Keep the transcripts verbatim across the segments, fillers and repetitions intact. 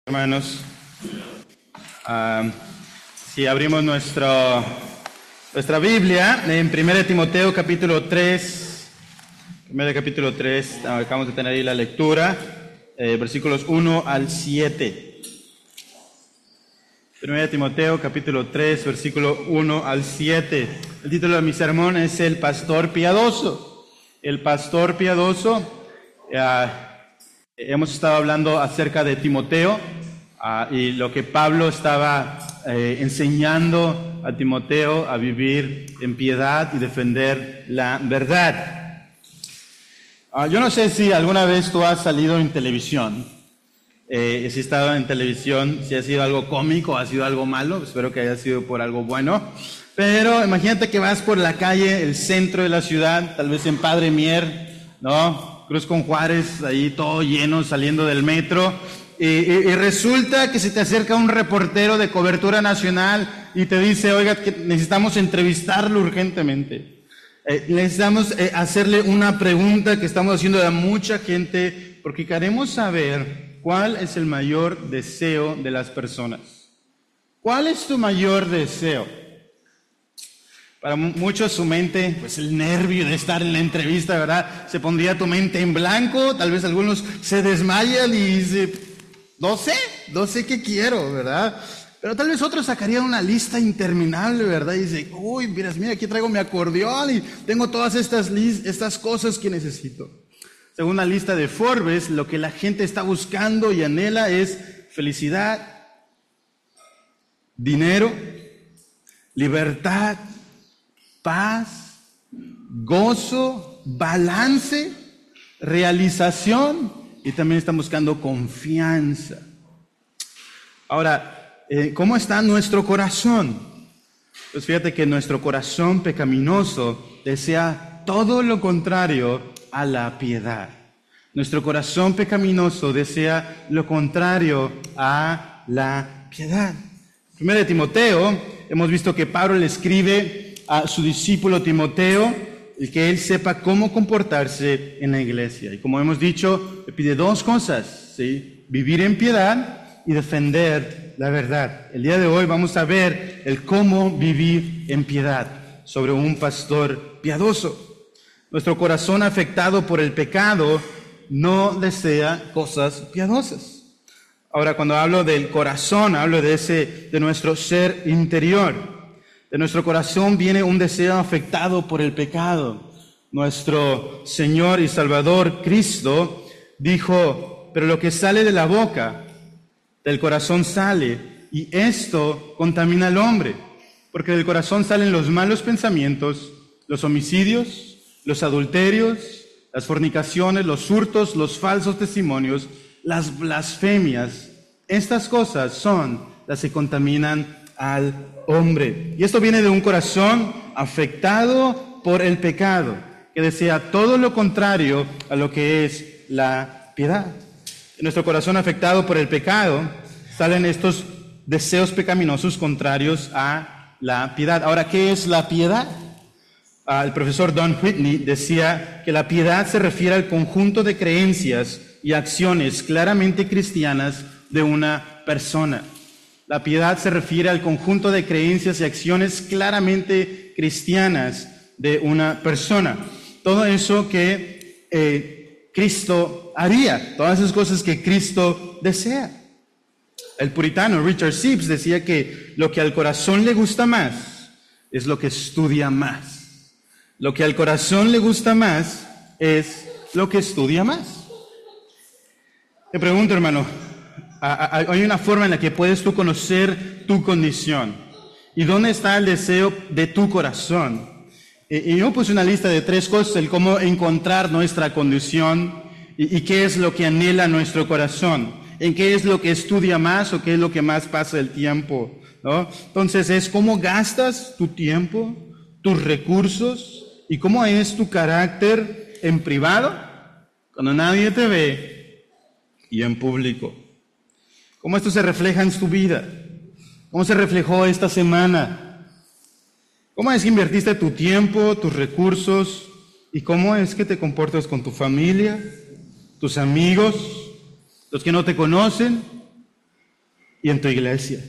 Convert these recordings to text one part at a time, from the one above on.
Hermanos, uh, si abrimos nuestro, nuestra Biblia en primera Timoteo capítulo tres, primera capítulo tres, acabamos de tener ahí la lectura, eh, versículos uno al siete. primera Timoteo capítulo tres, versículo uno al siete. El título de mi sermón es El Pastor Piadoso. El Pastor Piadoso. Uh, hemos estado hablando acerca de Timoteo. Uh, y lo que Pablo estaba eh, enseñando a Timoteo a vivir en piedad y defender la verdad. Uh, yo no sé si alguna vez tú has salido en televisión, eh, si has estado en televisión, si ha sido algo cómico o ha sido algo malo, espero que haya sido por algo bueno, pero imagínate que vas por la calle, el centro de la ciudad, tal vez en Padre Mier, ¿no? Cruz con Juárez, ahí todo lleno, saliendo del metro. Y, y, y resulta que se te acerca un reportero de cobertura nacional y te dice, oiga, que necesitamos entrevistarlo urgentemente. Eh, necesitamos eh, hacerle una pregunta que estamos haciendo a mucha gente porque queremos saber cuál es el mayor deseo de las personas. ¿Cuál es tu mayor deseo? Para muchos su mente, pues el nervio de estar en la entrevista, ¿verdad? Se pondría tu mente en blanco, tal vez algunos se desmayan y se... No sé, no sé qué quiero, ¿verdad? Pero tal vez otros sacarían una lista interminable, ¿verdad? Y dicen, uy, mira, mira, aquí traigo mi acordeón y tengo todas estas, estas cosas que necesito. Según la lista de Forbes, lo que la gente está buscando y anhela es felicidad, dinero, libertad, paz, gozo, balance, realización. Y también están buscando confianza. Ahora, eh, ¿cómo está nuestro corazón? Pues fíjate que nuestro corazón pecaminoso desea todo lo contrario a la piedad. Nuestro corazón pecaminoso desea lo contrario a la piedad. Primero de Timoteo, hemos visto que Pablo le escribe a su discípulo Timoteo, y que él sepa cómo comportarse en la iglesia. Y como hemos dicho, le pide dos cosas, ¿sí? Vivir en piedad y defender la verdad. El día de hoy vamos a ver el cómo vivir en piedad sobre un pastor piadoso. Nuestro corazón afectado por el pecado no desea cosas piadosas. Ahora, cuando hablo del corazón, hablo de ese, de nuestro ser interior. De nuestro corazón viene un deseo afectado por el pecado. Nuestro Señor y Salvador Cristo dijo, pero lo que sale de la boca, del corazón sale, y esto contamina al hombre, porque del corazón salen los malos pensamientos, los homicidios, los adulterios, las fornicaciones, los hurtos, los falsos testimonios, las blasfemias. Estas cosas son las que contaminan al hombre. Y esto viene de un corazón afectado por el pecado, que desea todo lo contrario a lo que es la piedad. En nuestro corazón afectado por el pecado salen estos deseos pecaminosos contrarios a la piedad. Ahora, ¿qué es la piedad? Uh, el profesor Don Whitney decía que la piedad se refiere al conjunto de creencias y acciones claramente cristianas de una persona. La piedad se refiere al conjunto de creencias y acciones claramente cristianas de una persona. Todo eso que eh, Cristo haría, todas esas cosas que Cristo desea. El puritano Richard Sibbes decía que lo que al corazón le gusta más es lo que estudia más. Lo que al corazón le gusta más es lo que estudia más. Te pregunto, hermano, hay una forma en la que puedes tú conocer tu condición. ¿Y dónde está el deseo de tu corazón? Y yo puse una lista de tres cosas, el cómo encontrar nuestra condición y, y qué es lo que anhela nuestro corazón, en qué es lo que estudia más o qué es lo que más pasa el tiempo, ¿no? Entonces es cómo gastas tu tiempo, tus recursos y cómo es tu carácter en privado, cuando nadie te ve, y en público. ¿Cómo esto se refleja en tu vida? ¿Cómo se reflejó esta semana? ¿Cómo es que invertiste tu tiempo, tus recursos? ¿Y cómo es que te comportas con tu familia, tus amigos, los que no te conocen? y en tu iglesia.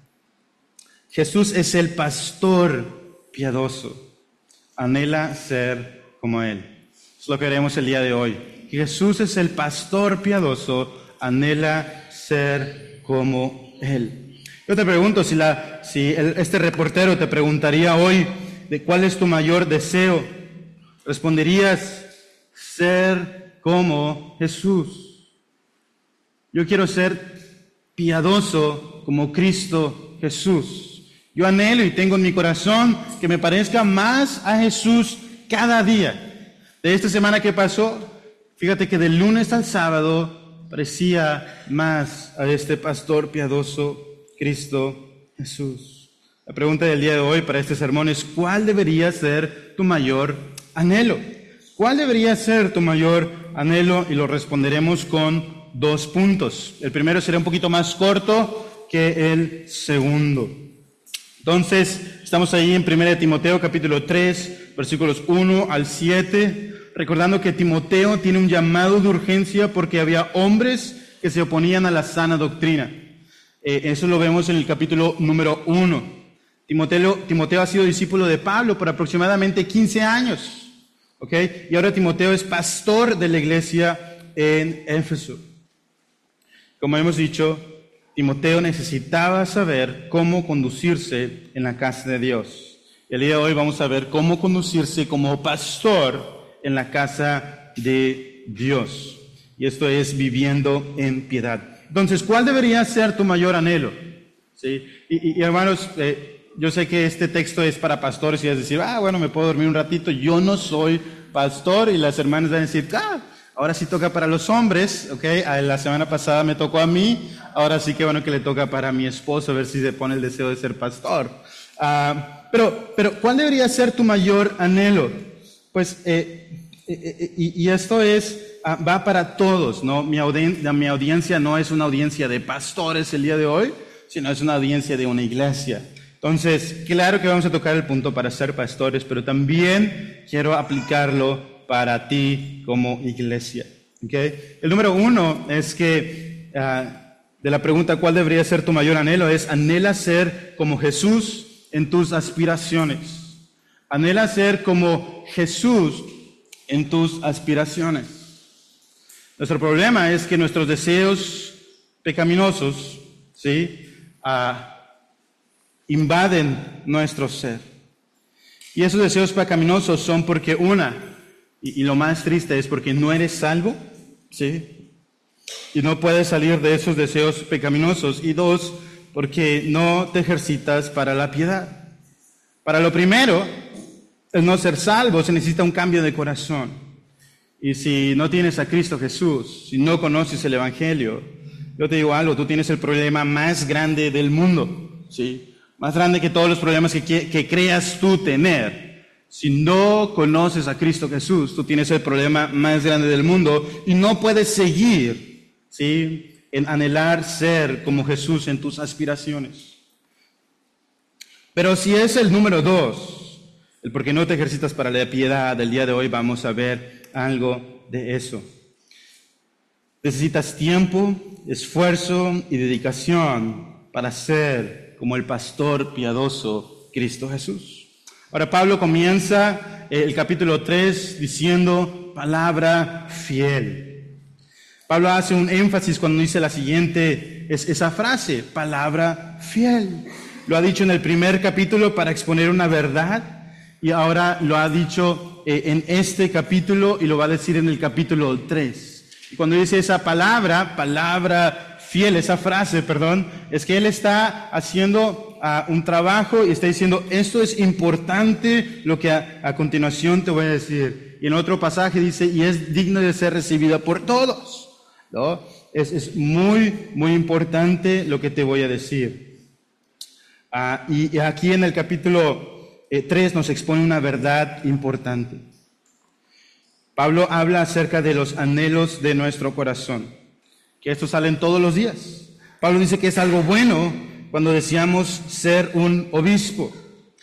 Jesús es el pastor piadoso. Anhela ser como Él. Es lo que haremos el día de hoy. Jesús es el pastor piadoso, anhela ser como Él. Yo te pregunto, si, la, si el, este reportero te preguntaría hoy de cuál es tu mayor deseo, responderías, ser como Jesús. Yo quiero ser piadoso como Cristo Jesús. Yo anhelo y tengo en mi corazón que me parezca más a Jesús cada día. De esta semana que pasó, fíjate que del lunes al sábado parecía más a este pastor piadoso, Cristo Jesús. La pregunta del día de hoy para este sermón es, ¿cuál debería ser tu mayor anhelo? ¿Cuál debería ser tu mayor anhelo? Y lo responderemos con dos puntos. El primero será un poquito más corto que el segundo. Entonces, estamos ahí en primera de Timoteo capítulo tres, versículos uno al siete, recordando que Timoteo tiene un llamado de urgencia porque había hombres que se oponían a la sana doctrina. Eh, eso lo vemos en el capítulo número uno. Timoteo, Timoteo ha sido discípulo de Pablo por aproximadamente quince años, ¿ok? Y ahora Timoteo es pastor de la iglesia en Éfeso. Como hemos dicho, Timoteo necesitaba saber cómo conducirse en la casa de Dios. Y el día de hoy vamos a ver cómo conducirse como pastor en la casa de Dios. Y esto es viviendo en piedad. Entonces, ¿cuál debería ser tu mayor anhelo? ¿Sí? Y, y, y hermanos, eh, yo sé que este texto es para pastores y es decir, ah, bueno, me puedo dormir un ratito. Yo no soy pastor, y las hermanas van a decir, ah, ahora sí toca para los hombres, ¿ok? La semana pasada me tocó a mí, ahora sí que bueno que le toca para mi esposo, a ver si se pone el deseo de ser pastor. Uh, pero, pero, ¿cuál debería ser tu mayor anhelo? Pues, eh, eh, y, y esto es, uh, va para todos, ¿no? Mi, audien- mi audiencia no es una audiencia de pastores el día de hoy, sino es una audiencia de una iglesia. Entonces, claro que vamos a tocar el punto para ser pastores, pero también quiero aplicarlo para ti como iglesia. ¿Okay? El número uno es que, uh, de la pregunta ¿cuál debería ser tu mayor anhelo? Es anhela ser como Jesús en tus aspiraciones. Anhela ser como Jesús en tus aspiraciones. Nuestro problema es que nuestros deseos pecaminosos, ¿sí? Uh, invaden nuestro ser. Y esos deseos pecaminosos son porque una, Y, y lo más triste es porque no eres salvo, ¿sí? Y no puedes salir de esos deseos pecaminosos. Y dos, porque no te ejercitas para la piedad. Para lo primero, el no ser salvo, se necesita un cambio de corazón. Y si no tienes a Cristo Jesús, si no conoces el Evangelio, yo te digo algo, tú tienes el problema más grande del mundo, ¿sí? Más grande que todos los problemas que, que, que creas tú tener. Si no conoces a Cristo Jesús, tú tienes el problema más grande del mundo y no puedes seguir, ¿sí?, en anhelar ser como Jesús en tus aspiraciones. Pero si es el número dos, el por qué no te ejercitas para la piedad, del día de hoy vamos a ver algo de eso. Necesitas tiempo, esfuerzo y dedicación para ser como el pastor piadoso Cristo Jesús. Ahora Pablo comienza el capítulo tres diciendo palabra fiel. Pablo hace un énfasis cuando dice la siguiente, es esa frase, palabra fiel. Lo ha dicho en el primer capítulo para exponer una verdad y ahora lo ha dicho eh, en este capítulo y lo va a decir en el capítulo tres. Y cuando dice esa palabra, palabra fiel, esa frase, perdón, es que él está haciendo Uh, un trabajo y está diciendo, esto es importante lo que a, a continuación te voy a decir. Y en otro pasaje dice, y es digno de ser recibida por todos, ¿no? Es, es muy, muy importante lo que te voy a decir. Uh, y, y aquí en el capítulo eh, tres nos expone una verdad importante. Pablo habla acerca de los anhelos de nuestro corazón, que estos salen todos los días. Pablo dice que es algo bueno cuando deseamos ser un obispo.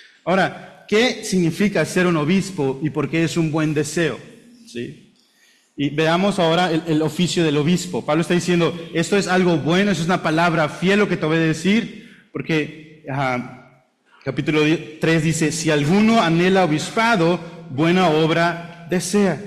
Ahora, ¿qué significa ser un obispo y por qué es un buen deseo? ¿Sí? Y veamos ahora el, el oficio del obispo. Pablo está diciendo, esto es algo bueno, eso es una palabra fiel lo que te voy a decir, porque uh, capítulo tres dice, si alguno anhela obispado, buena obra desea.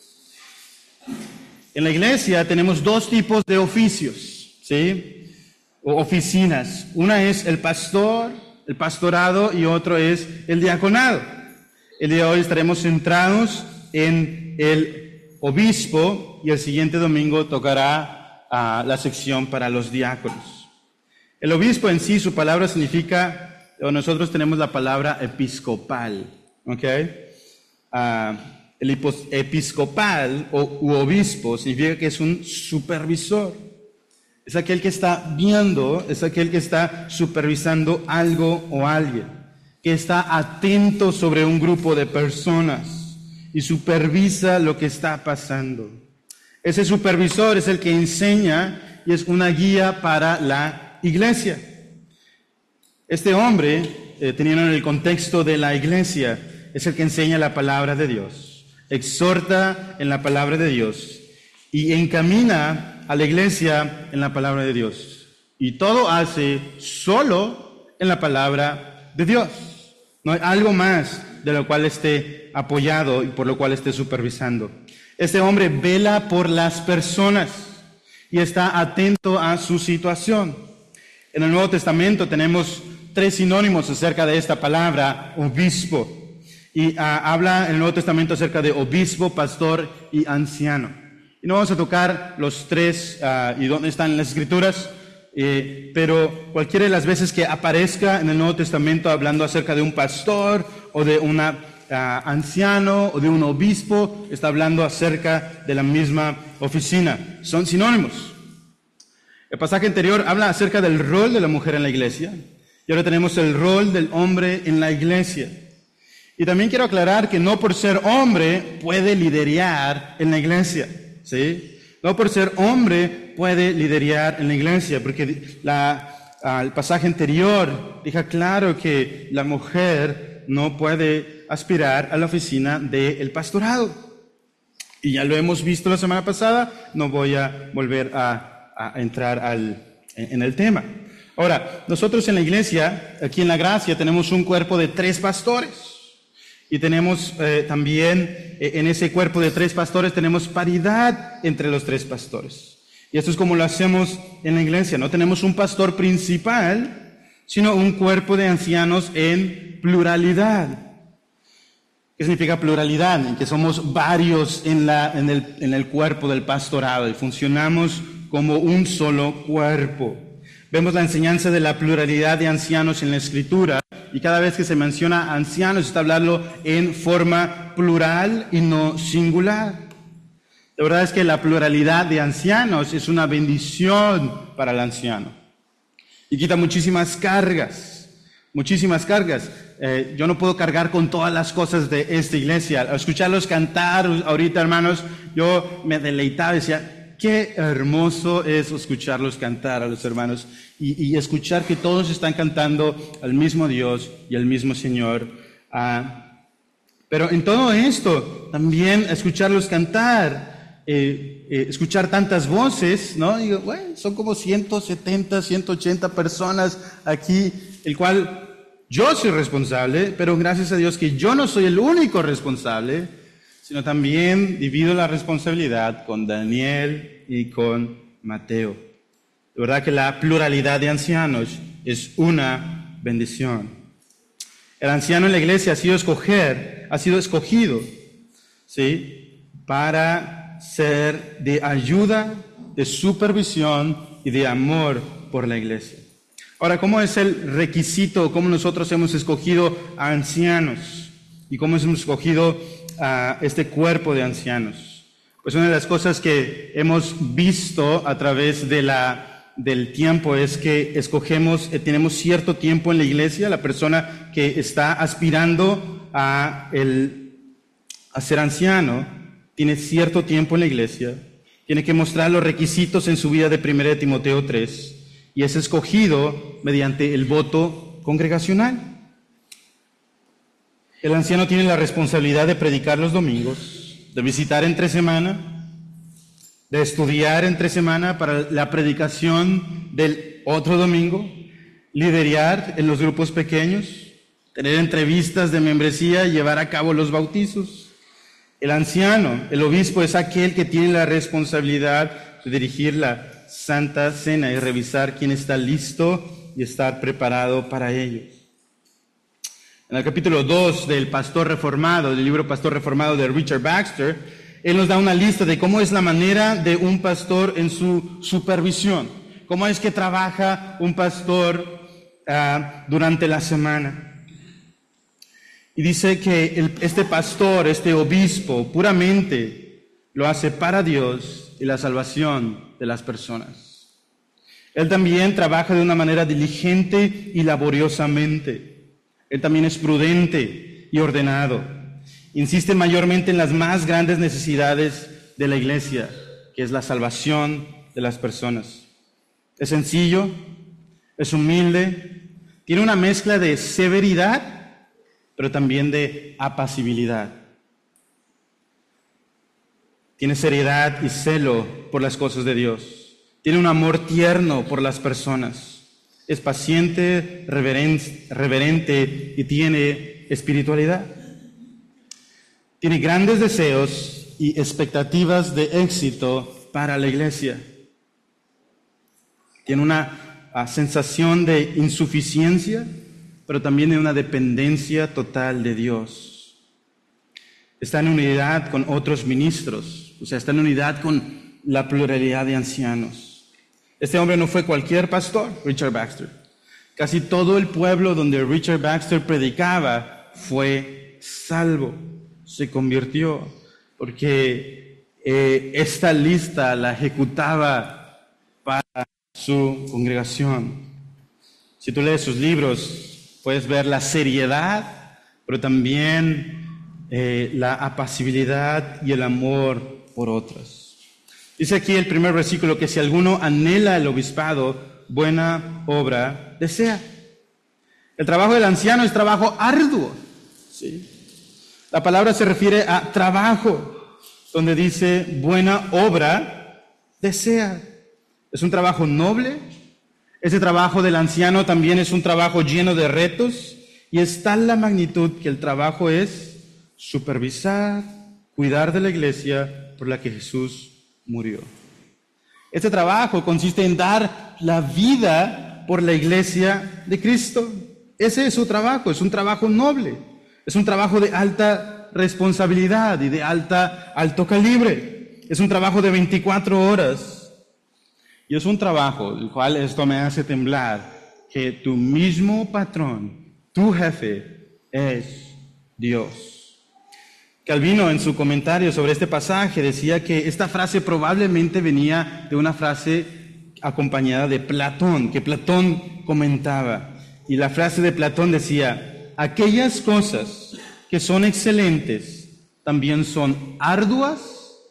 En la iglesia tenemos dos tipos de oficios, ¿sí? O oficinas. Una es el pastor, el pastorado, y otro es el diaconado. El día de hoy estaremos centrados en el obispo y el siguiente domingo tocará uh, la sección para los diáconos. El obispo en sí, su palabra significa, o nosotros tenemos la palabra episcopal, ¿ok? Uh, el episcopal o u obispo significa que es un supervisor. Es aquel que está viendo, es aquel que está supervisando algo o alguien, que está atento sobre un grupo de personas y supervisa lo que está pasando. Ese supervisor es el que enseña y es una guía para la iglesia. Este hombre, eh, teniendo en el contexto de la iglesia, es el que enseña la palabra de Dios, exhorta en la palabra de Dios y encamina a la iglesia en la palabra de Dios. Y todo hace solo en la palabra de Dios. No hay algo más de lo cual esté apoyado y por lo cual esté supervisando. Este hombre vela por las personas y está atento a su situación. En el Nuevo Testamento tenemos tres sinónimos acerca de esta palabra, obispo. Y uh, habla en el Nuevo Testamento acerca de obispo, pastor y anciano. Y no vamos a tocar los tres uh, y dónde están en las Escrituras, eh, pero cualquiera de las veces que aparezca en el Nuevo Testamento hablando acerca de un pastor o de un uh, anciano o de un obispo, está hablando acerca de la misma oficina. Son sinónimos. El pasaje anterior habla acerca del rol de la mujer en la iglesia y ahora tenemos el rol del hombre en la iglesia. Y también quiero aclarar que no por ser hombre puede liderear en la iglesia, ¿sí? No por ser hombre puede liderear en la iglesia, porque la, uh, el pasaje anterior deja claro que la mujer no puede aspirar a la oficina del pastorado. Y ya lo hemos visto la semana pasada, no voy a volver a, a entrar al, en el tema. Ahora, nosotros en la iglesia, aquí en la Gracia, tenemos un cuerpo de tres pastores. Y tenemos eh, también, eh, en ese cuerpo de tres pastores, tenemos paridad entre los tres pastores. Y esto es como lo hacemos en la iglesia. No tenemos un pastor principal, sino un cuerpo de ancianos en pluralidad. ¿Qué significa pluralidad? En que somos varios en, la, en, el, en el cuerpo del pastorado y funcionamos como un solo cuerpo. Vemos la enseñanza de la pluralidad de ancianos en la Escritura y cada vez que se menciona ancianos está hablando en forma plural y no singular. La verdad es que la pluralidad de ancianos es una bendición para el anciano y quita muchísimas cargas, muchísimas cargas. Eh, yo no puedo cargar con todas las cosas de esta iglesia. Al escucharlos cantar ahorita, hermanos, yo me deleitaba y decía, qué hermoso es escucharlos cantar a los hermanos y, y escuchar que todos están cantando al mismo Dios y al mismo Señor. Ah, pero en todo esto, también escucharlos cantar, eh, eh, escuchar tantas voces, ¿no? Digo, bueno, son como ciento setenta, ciento ochenta personas aquí, el cual yo soy responsable, pero gracias a Dios que yo no soy el único responsable, sino también divido la responsabilidad con Daniel y con Mateo. De verdad que la pluralidad de ancianos es una bendición. El anciano en la iglesia ha sido escoger, ha sido escogido, ¿sí? Para ser de ayuda, de supervisión y de amor por la iglesia. Ahora, ¿cómo es el requisito? ¿Cómo nosotros hemos escogido a ancianos? ¿Y cómo hemos escogido a este cuerpo de ancianos? Pues una de las cosas que hemos visto a través de la, del tiempo es que escogemos, eh, tenemos cierto tiempo en la iglesia. La persona que está aspirando a, el, a ser anciano tiene cierto tiempo en la iglesia, tiene que mostrar los requisitos en su vida de primera de Timoteo tres y es escogido mediante el voto congregacional. El anciano tiene la responsabilidad de predicar los domingos, de visitar entre semana, de estudiar entre semana para la predicación del otro domingo, liderar en los grupos pequeños, tener entrevistas de membresía y llevar a cabo los bautizos. El anciano, el obispo, es aquel que tiene la responsabilidad de dirigir la Santa Cena y revisar quién está listo y estar preparado para ello. En el capítulo dos del Pastor Reformado, del libro Pastor Reformado de Richard Baxter, él nos da una lista de cómo es la manera de un pastor en su supervisión, cómo es que trabaja un pastor uh, durante la semana. Y dice que el, este pastor, este obispo, puramente lo hace para Dios y la salvación de las personas. Él también trabaja de una manera diligente y laboriosamente. Él también es prudente y ordenado. Insiste mayormente en las más grandes necesidades de la iglesia, que es la salvación de las personas. Es sencillo, es humilde, tiene una mezcla de severidad, pero también de apacibilidad. Tiene seriedad y celo por las cosas de Dios. Tiene un amor tierno por las personas. Es paciente, reverente y tiene espiritualidad. Tiene grandes deseos y expectativas de éxito para la iglesia. Tiene una uh, sensación de insuficiencia, pero también de una dependencia total de Dios. Está en unidad con otros ministros, o sea, está en unidad con la pluralidad de ancianos. Este hombre no fue cualquier pastor, Richard Baxter. Casi todo el pueblo donde Richard Baxter predicaba fue salvo, se convirtió, porque eh, esta lista la ejecutaba para su congregación. Si tú lees sus libros, puedes ver la seriedad, pero también eh, la apacibilidad y el amor por otras. Dice aquí el primer versículo que si alguno anhela el obispado, buena obra desea. El trabajo del anciano es trabajo arduo. ¿Sí? La palabra se refiere a trabajo, donde dice buena obra desea. Es un trabajo noble. Ese trabajo del anciano también es un trabajo lleno de retos y es tal la magnitud que el trabajo es supervisar, cuidar de la iglesia por la que Jesús murió. Este trabajo consiste en dar la vida por la iglesia de Cristo. Ese es su trabajo, es un trabajo noble, es un trabajo de alta responsabilidad y de alta, alto calibre. Es un trabajo de veinticuatro horas y es un trabajo el cual esto me hace temblar, que tu mismo patrón, tu jefe, es Dios. Calvino, en su comentario sobre este pasaje, decía que esta frase probablemente venía de una frase acompañada de Platón, que Platón comentaba. Y la frase de Platón decía, aquellas cosas que son excelentes también son arduas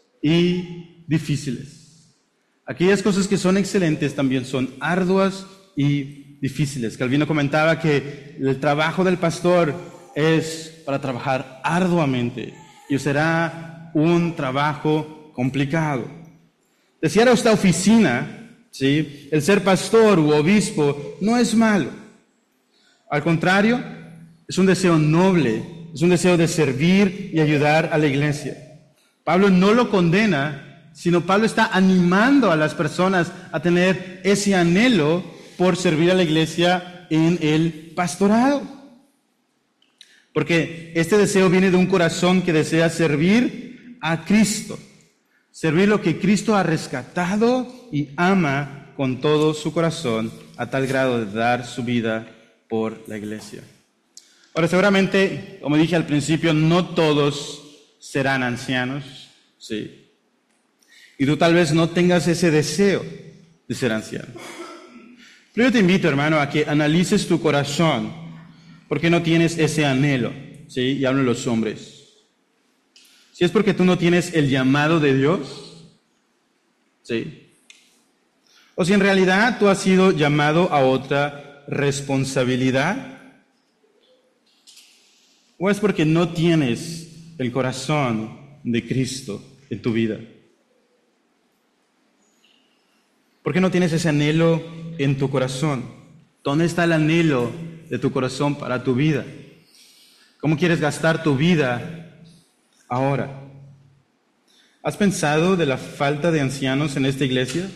y difíciles. Aquellas cosas que son excelentes también son arduas y difíciles. Calvino comentaba que el trabajo del pastor es para trabajar arduamente. Y será un trabajo complicado. Desear esta oficina, ¿sí? El ser pastor u obispo no es malo. Al contrario, es un deseo noble, es un deseo de servir y ayudar a la iglesia. Pablo no lo condena, sino Pablo está animando a las personas a tener ese anhelo por servir a la iglesia en el pastorado. Porque este deseo viene de un corazón que desea servir a Cristo. Servir lo que Cristo ha rescatado y ama con todo su corazón a tal grado de dar su vida por la iglesia. Ahora, seguramente, como dije al principio, no todos serán ancianos, sí. Y tú tal vez no tengas ese deseo de ser anciano. Pero yo te invito, hermano, a que analices tu corazón. ¿Por qué no tienes ese anhelo? ¿Sí? Y hablo de los hombres. Si es porque tú no tienes el llamado de Dios, ¿sí? O si en realidad tú has sido llamado a otra responsabilidad, o es porque no tienes el corazón de Cristo en tu vida. ¿Por qué no tienes ese anhelo en tu corazón? ¿Dónde está el anhelo de tu corazón para tu vida? ¿Cómo quieres gastar tu vida ahora? ¿Has pensado de la falta de ancianos en esta iglesia?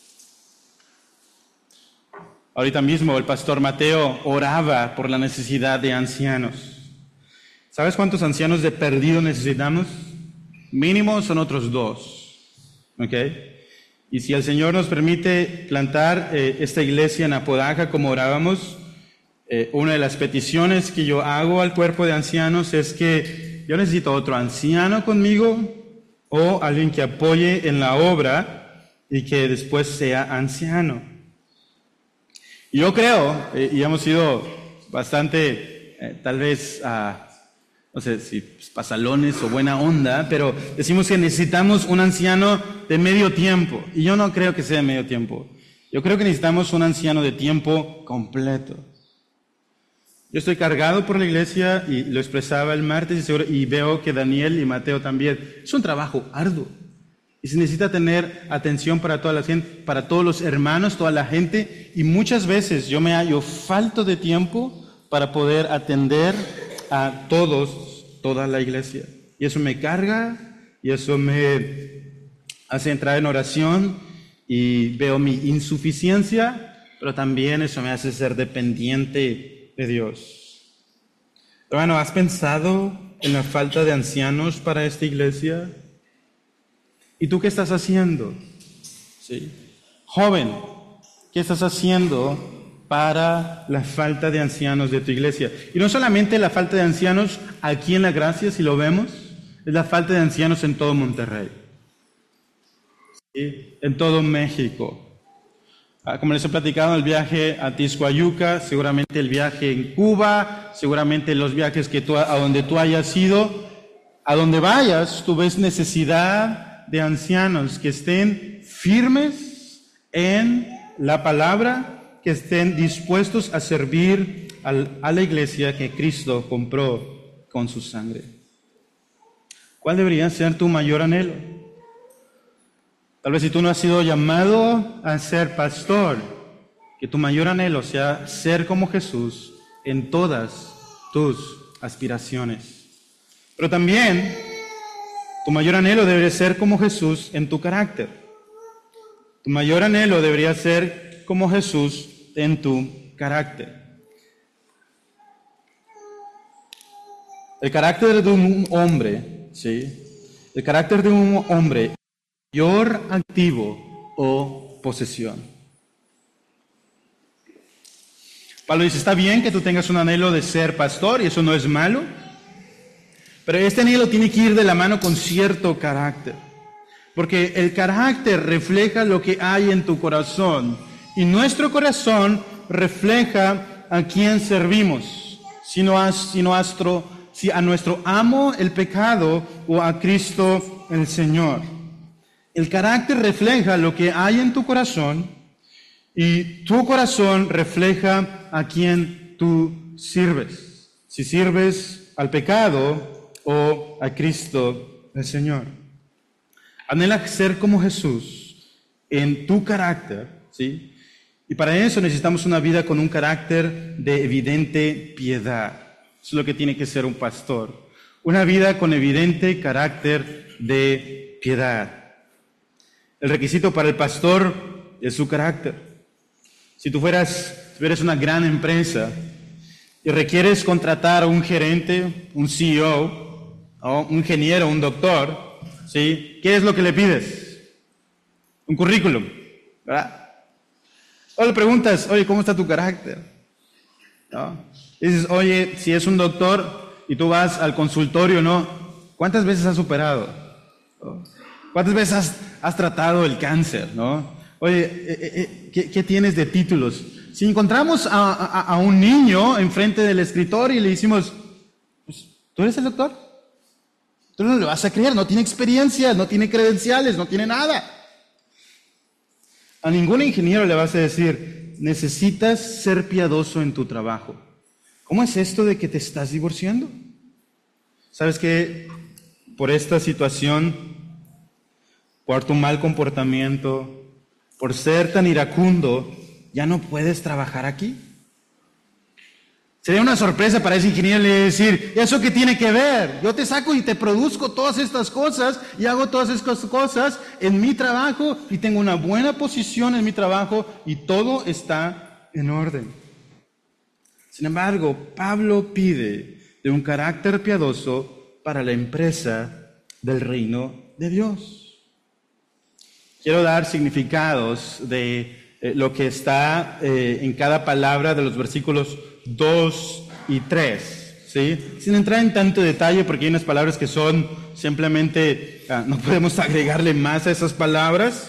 Ahorita mismo el pastor Mateo oraba por la necesidad de ancianos. ¿Sabes cuántos ancianos de perdido necesitamos? Mínimo son otros dos. ¿Ok? Y si el Señor nos permite plantar eh, esta iglesia en Apodaca como orábamos, eh, una de las peticiones que yo hago al cuerpo de ancianos es que yo necesito otro anciano conmigo o alguien que apoye en la obra y que después sea anciano. Y yo creo, eh, y hemos sido bastante, eh, tal vez, uh, no sé si pasalones o buena onda, pero decimos que necesitamos un anciano de medio tiempo. Y yo no creo que sea de medio tiempo. Yo creo que necesitamos un anciano de tiempo completo. Yo estoy cargado por la iglesia y lo expresaba el martes y, seguro, y veo que Daniel y Mateo también. Es un trabajo arduo. Y se necesita tener atención para toda la gente, para todos los hermanos, toda la gente. Y muchas veces yo me hallo falto de tiempo para poder atender a todos, toda la iglesia. Y eso me carga, y eso me hace entrar en oración, y veo mi insuficiencia, pero también eso me hace ser dependiente de Dios. Hermano, ¿has pensado en la falta de ancianos para esta iglesia? ¿Y tú qué estás haciendo? ¿Sí? Joven, ¿qué estás haciendo para la falta de ancianos de tu iglesia? Y no solamente la falta de ancianos aquí en La Gracia, si lo vemos, es la falta de ancianos en todo Monterrey, ¿sí? En todo México. Ah, como les he platicado, el viaje a Tizcoayuca, seguramente el viaje en Cuba, seguramente los viajes que tú, a donde tú hayas ido, a donde vayas, tú ves necesidad de ancianos que estén firmes en la palabra, que estén dispuestos a servir al, a la iglesia que Cristo compró con su sangre. ¿Cuál debería ser tu mayor anhelo? Tal vez si tú no has sido llamado a ser pastor, que tu mayor anhelo sea ser como Jesús en todas tus aspiraciones. Pero también tu mayor anhelo debería ser como Jesús en tu carácter. Tu mayor anhelo debería ser como Jesús en tu carácter. El carácter de un hombre, ¿sí? El carácter de un hombre, mayor activo o posesión. Pablo dice, está bien que tú tengas un anhelo de ser pastor y eso no es malo, pero este anhelo tiene que ir de la mano con cierto carácter, porque el carácter refleja lo que hay en tu corazón y nuestro corazón refleja a quién servimos, si no a, si no a, nuestro, si a nuestro amo el pecado o a Cristo el Señor. El carácter refleja lo que hay en tu corazón y tu corazón refleja a quien tú sirves. Si sirves al pecado o a Cristo el Señor. Anhela ser como Jesús en tu carácter, ¿sí? Y para eso necesitamos una vida con un carácter de evidente piedad. Eso es lo que tiene que ser un pastor. Una vida con evidente carácter de piedad. El requisito para el pastor es su carácter. Si tú fueras, si eres una gran empresa y requieres contratar a un gerente, un C E O, o un ingeniero, un doctor, ¿sí? ¿Qué es lo que le pides? Un currículum, ¿verdad? O le preguntas, oye, ¿cómo está tu carácter? ¿No? Dices, oye, si es un doctor y tú vas al consultorio, ¿no? ¿Cuántas veces has operado? ¿No? ¿Cuántas veces has, has tratado el cáncer, no? Oye, eh, eh, ¿qué, ¿qué tienes de títulos? Si encontramos a, a, a un niño enfrente del escritorio y le decimos, pues, ¿tú eres el doctor? Tú no le vas a creer, no tiene experiencia, no tiene credenciales, no tiene nada. A ningún ingeniero le vas a decir, necesitas ser piadoso en tu trabajo. ¿Cómo es esto de que te estás divorciando? ¿Sabes que por esta situación, por tu mal comportamiento, por ser tan iracundo, ya no puedes trabajar aquí. Sería una sorpresa para ese ingeniero decir, ¿eso qué tiene que ver? Yo te saco y te produzco todas estas cosas y hago todas estas cosas en mi trabajo y tengo una buena posición en mi trabajo y todo está en orden. Sin embargo, Pablo pide de un carácter piadoso para la empresa del reino de Dios. Quiero dar significados de eh, lo que está eh, en cada palabra de los versículos dos y tres, ¿sí? Sin entrar en tanto detalle, porque hay unas palabras que son simplemente, ah, no podemos agregarle más a esas palabras,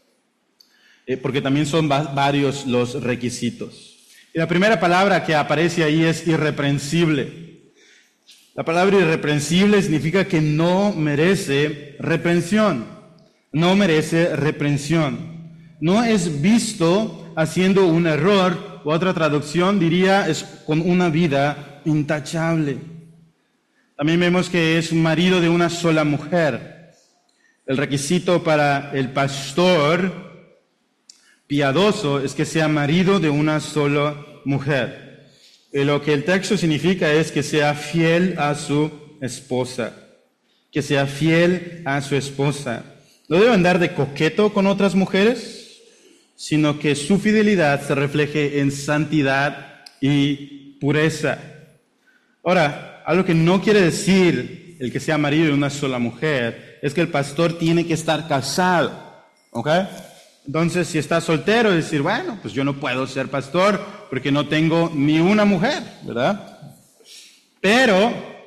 eh, porque también son va- varios los requisitos. Y la primera palabra que aparece ahí es irreprensible. La palabra irreprensible significa que no merece reprensión, no merece reprensión, no es visto haciendo un error. O otra traducción diría es con una vida intachable. También vemos que es un marido de una sola mujer. El requisito para el pastor piadoso es que sea marido de una sola mujer. Y lo que el texto significa es que sea fiel a su esposa. Que sea fiel a su esposa. No debe andar de coqueto con otras mujeres, sino que su fidelidad se refleje en santidad y pureza. Ahora, algo que no quiere decir el que sea marido de una sola mujer, es que el pastor tiene que estar casado, ¿ok? Entonces, si está soltero, decir, bueno, pues yo no puedo ser pastor porque no tengo ni una mujer, ¿verdad? Pero,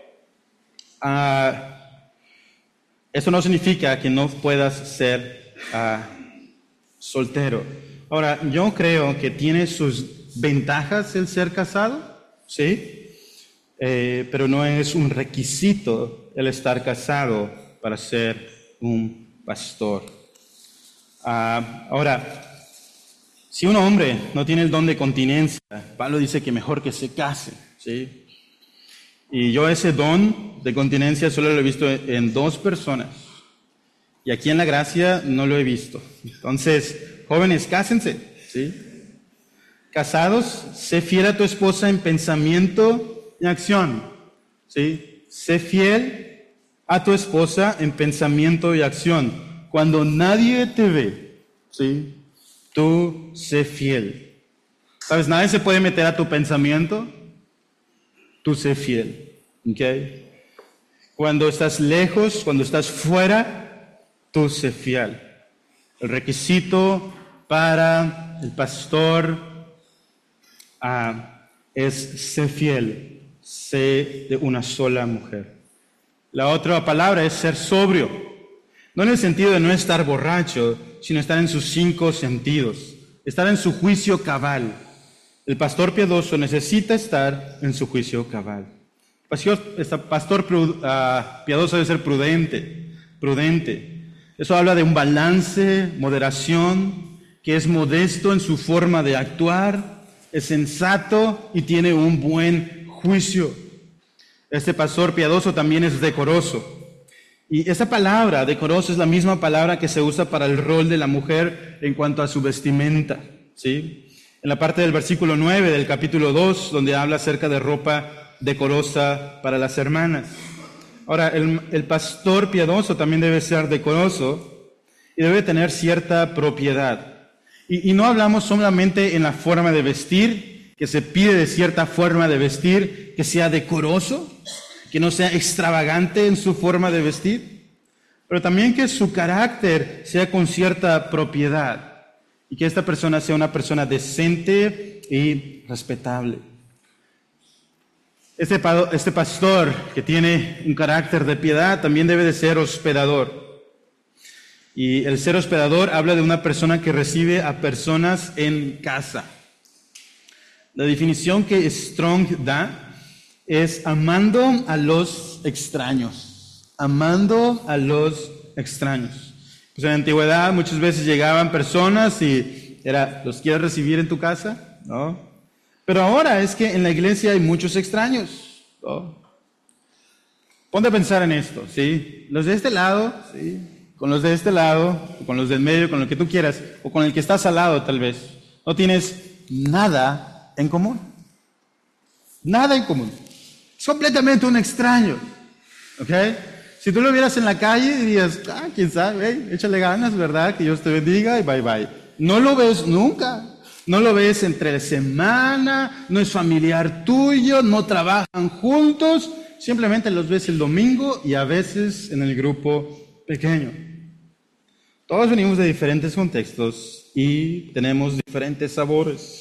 uh, eso no significa que no puedas ser uh, soltero. Ahora, yo creo que tiene sus ventajas el ser casado, ¿sí? Eh, pero no es un requisito el estar casado para ser un pastor. Uh, ahora, si un hombre no tiene el don de continencia, Pablo dice que mejor que se case, ¿sí? Y yo ese don de continencia solo lo he visto en dos personas. Y aquí en la gracia no lo he visto. Entonces, jóvenes, cásense, ¿sí? Casados, sé fiel a tu esposa en pensamiento y acción, ¿sí? Sé fiel a tu esposa en pensamiento y acción. Cuando nadie te ve, ¿sí? Tú sé fiel. ¿Sabes? Nadie se puede meter a tu pensamiento. Tú sé fiel, ¿ok? Cuando estás lejos, cuando estás fuera, tú sé fiel. El requisito para el pastor ah, es ser fiel, sé de una sola mujer. La otra palabra es ser sobrio. No en el sentido de no estar borracho, sino estar en sus cinco sentidos. Estar en su juicio cabal. El pastor piadoso necesita estar en su juicio cabal. El pastor uh, piadoso debe ser prudente, prudente. Eso habla de un balance, moderación, que es modesto en su forma de actuar, es sensato y tiene un buen juicio. Este pastor piadoso también es decoroso. Y esa palabra, decoroso, es la misma palabra que se usa para el rol de la mujer en cuanto a su vestimenta, ¿sí? En la parte del versículo nueve del capítulo dos, donde habla acerca de ropa decorosa para las hermanas. Ahora, el, el pastor piadoso también debe ser decoroso y debe tener cierta propiedad. Y, y no hablamos solamente en la forma de vestir, que se pide de cierta forma de vestir, que sea decoroso, que no sea extravagante en su forma de vestir, pero también que su carácter sea con cierta propiedad y que esta persona sea una persona decente y respetable. Este, este pastor que tiene un carácter de piedad también debe de ser hospedador. Y el ser hospedador habla de una persona que recibe a personas en casa. La definición que Strong da es amando a los extraños. Amando a los extraños. Pues en la antigüedad muchas veces llegaban personas y era, ¿los quieres recibir en tu casa? ¿No? Pero ahora es que en la iglesia hay muchos extraños, ¿no? Ponte a pensar en esto, ¿sí? Los de este lado, ¿sí? con los de este lado, con los del medio, con el que tú quieras, o con el que estás al lado tal vez, no tienes nada en común. Nada en común. Es completamente un extraño. ¿Ok? Si tú lo vieras en la calle, dirías, ah, quién sabe, hey, échale ganas, ¿verdad? Que Dios te bendiga y bye bye. No lo ves nunca. No lo ves entre semana, no es familiar tuyo, no trabajan juntos. Simplemente los ves el domingo y a veces en el grupo pequeño. Todos venimos de diferentes contextos y tenemos diferentes sabores.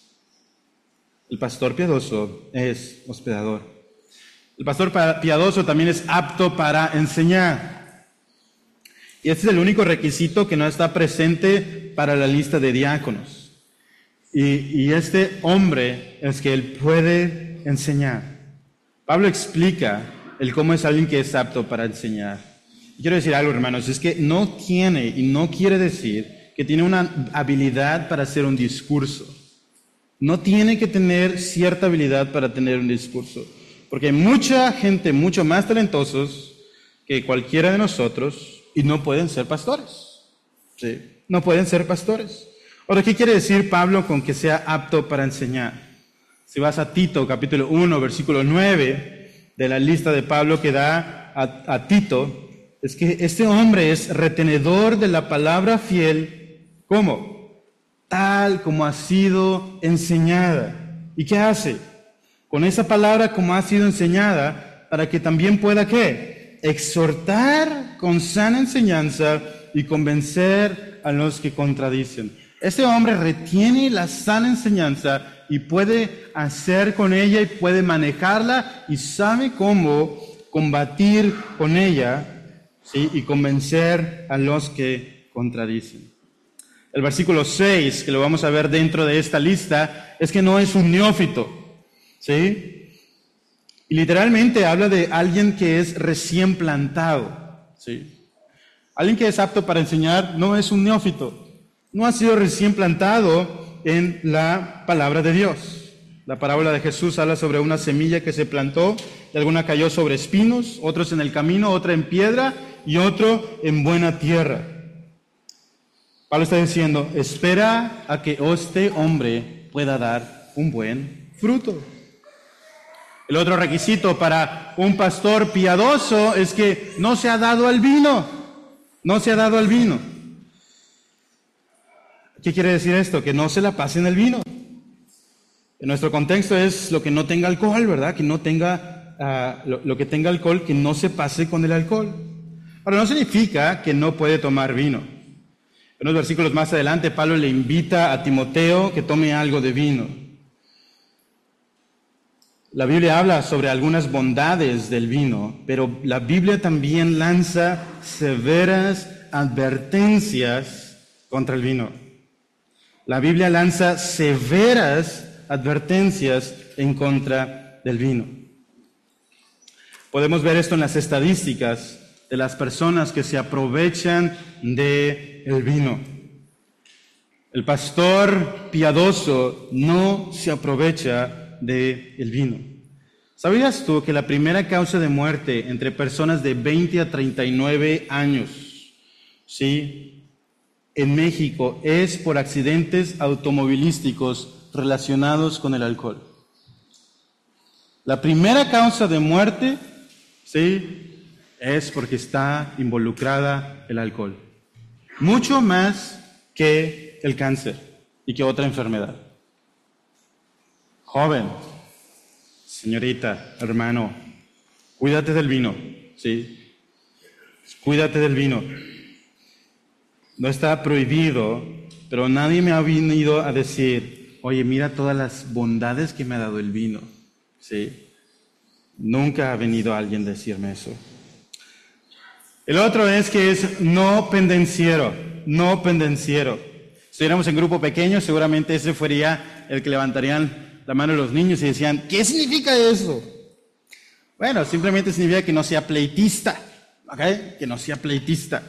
El pastor piadoso es hospedador. El pastor piadoso también es apto para enseñar. Y este es el único requisito que no está presente para la lista de diáconos. Y, y este hombre es que él puede enseñar. Pablo explica el cómo es alguien que es apto para enseñar. Y quiero decir algo, hermanos, es que no tiene y no quiere decir que tiene una habilidad para hacer un discurso. No tiene que tener cierta habilidad para tener un discurso. Porque hay mucha gente mucho más talentosos que cualquiera de nosotros y no pueden ser pastores. ¿Sí? No pueden ser pastores. Ahora, ¿qué quiere decir Pablo con que sea apto para enseñar? Si vas a Tito, capítulo uno, versículo nueve, de la lista de Pablo que da a, a Tito, es que este hombre es retenedor de la palabra fiel. ¿Cómo? Tal como ha sido enseñada. ¿Y qué hace? Con esa palabra como ha sido enseñada, para que también pueda, ¿qué? Exhortar con sana enseñanza y convencer a los que contradicen. Este hombre retiene la sana enseñanza y puede hacer con ella y puede manejarla y sabe cómo combatir con ella, ¿sí? Y convencer a los que contradicen. El versículo seis, que lo vamos a ver dentro de esta lista, es que no es un neófito, ¿sí? Y literalmente habla de alguien que es recién plantado, ¿sí? Alguien que es apto para enseñar no es un neófito, no ha sido recién plantado en la palabra de Dios. La parábola de Jesús habla sobre una semilla que se plantó, y alguna cayó sobre espinos, otros en el camino, otra en piedra y otro en buena tierra. Pablo está diciendo, espera a que este hombre pueda dar un buen fruto. El otro requisito para un pastor piadoso es que no se ha dado al vino, no se ha dado al vino. ¿Qué quiere decir esto? Que no se la pase en el vino. En nuestro contexto es lo que no tenga alcohol, ¿verdad? Que no tenga, uh, lo, lo que tenga alcohol, que no se pase con el alcohol. Ahora, no significa que no puede tomar vino. En unos versículos más adelante, Pablo le invita a Timoteo que tome algo de vino. La Biblia habla sobre algunas bondades del vino, pero la Biblia también lanza severas advertencias contra el vino. La Biblia lanza severas advertencias en contra del vino. Podemos ver esto en las estadísticas de las personas que se aprovechan del vino. El pastor piadoso no se aprovecha del vino. ¿Sabías tú que la primera causa de muerte entre personas de veinte a treinta y nueve años, ¿sí?, en México es por accidentes automovilísticos relacionados con el alcohol? La primera causa de muerte, ¿sí?, es porque está involucrada el alcohol. Mucho más que el cáncer y que otra enfermedad. Joven, señorita, hermano, cuídate del vino, ¿sí? Cuídate del vino. No está prohibido, pero nadie me ha venido a decir, oye, mira todas las bondades que me ha dado el vino, ¿sí? Nunca ha venido alguien a decirme eso. El otro es que es no pendenciero, no pendenciero. Si estuviéramos en grupo pequeño, seguramente ese sería el que levantarían la mano los niños y decían, ¿qué significa eso? Bueno, simplemente significa que no sea pleitista, ¿ok? Que no sea pleitista.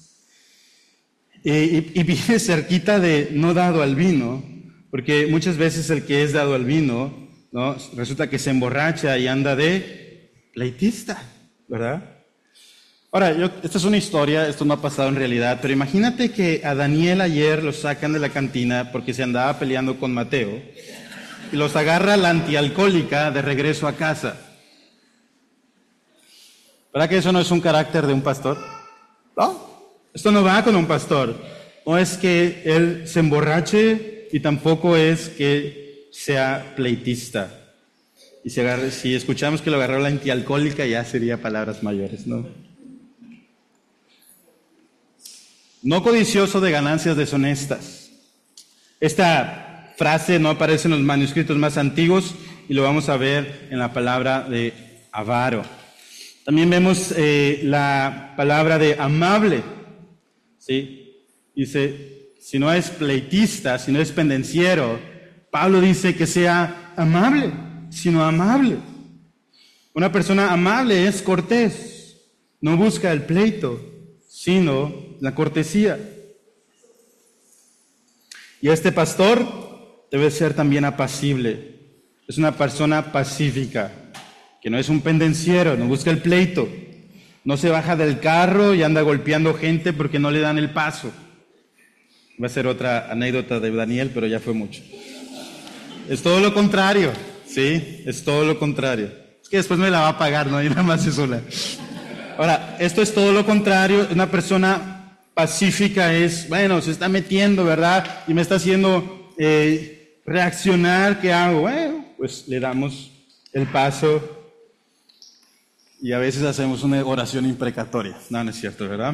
Y, y, y viene cerquita de no dado al vino, porque muchas veces el que es dado al vino, ¿no?, resulta que se emborracha y anda de pleitista, ¿verdad? Ahora, yo, esta es una historia, esto no ha pasado en realidad, pero imagínate que a Daniel ayer lo sacan de la cantina porque se andaba peleando con Mateo y los agarra la antialcohólica de regreso a casa. ¿Verdad que eso no es un carácter de un pastor? No, esto no va con un pastor. No es que él se emborrache y tampoco es que sea pleitista. Y si, agarre, si escuchamos que lo agarró la antialcohólica ya sería palabras mayores, ¿no? No codicioso de ganancias deshonestas. Esta frase no aparece en los manuscritos más antiguos y lo vamos a ver en la palabra de avaro. También vemos eh, la palabra de amable, ¿sí? Dice, si no es pleitista, si no es pendenciero, Pablo dice que sea amable, sino amable. Una persona amable es cortés, no busca el pleito, sino la cortesía. Y este pastor debe ser también apacible. Es una persona pacífica, que no es un pendenciero, no busca el pleito, no se baja del carro y anda golpeando gente porque no le dan el paso. Va a ser otra anécdota de Daniel, pero ya fue mucho. Es todo lo contrario, ¿sí? Es todo lo contrario. Es que después me la va a pagar, no hay nada más es una. Ahora, esto es todo lo contrario. Una persona pacífica es, bueno, se está metiendo, ¿verdad? Y me está haciendo eh, reaccionar. ¿Qué hago? Bueno, pues le damos el paso y a veces hacemos una oración imprecatoria. No, no es cierto, ¿verdad?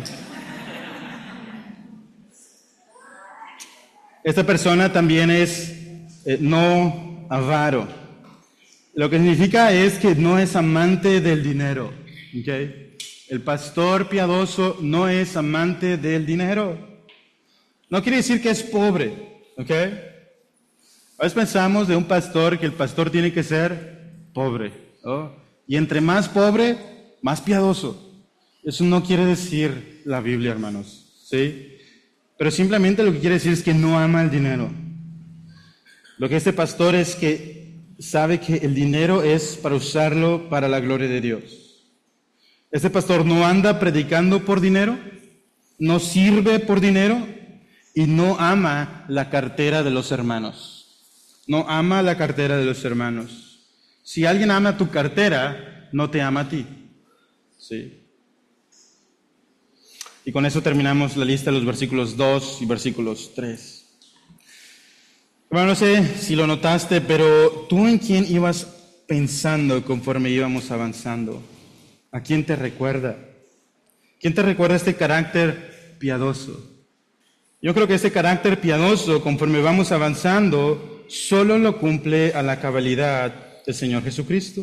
Esta persona también es eh, no avaro. Lo que significa es que no es amante del dinero, ¿ok? El pastor piadoso no es amante del dinero. No quiere decir que es pobre, ¿ok? A veces pensamos de un pastor que el pastor tiene que ser pobre, ¿no? Y entre más pobre, más piadoso. Eso no quiere decir la Biblia, hermanos, ¿sí? Pero simplemente lo que quiere decir es que no ama el dinero. Lo que este pastor es que sabe que el dinero es para usarlo para la gloria de Dios. Este pastor no anda predicando por dinero, no sirve por dinero y no ama la cartera de los hermanos. No ama la cartera de los hermanos. Si alguien ama tu cartera, no te ama a ti. ¿Sí? Y con eso terminamos la lista de los versículos dos y versículos tres. Bueno, no sé si lo notaste, pero ¿tú en quién ibas pensando conforme íbamos avanzando? ¿A quién te recuerda? ¿Quién te recuerda este carácter piadoso? Yo creo que este carácter piadoso, conforme vamos avanzando, solo lo cumple a la cabalidad del Señor Jesucristo.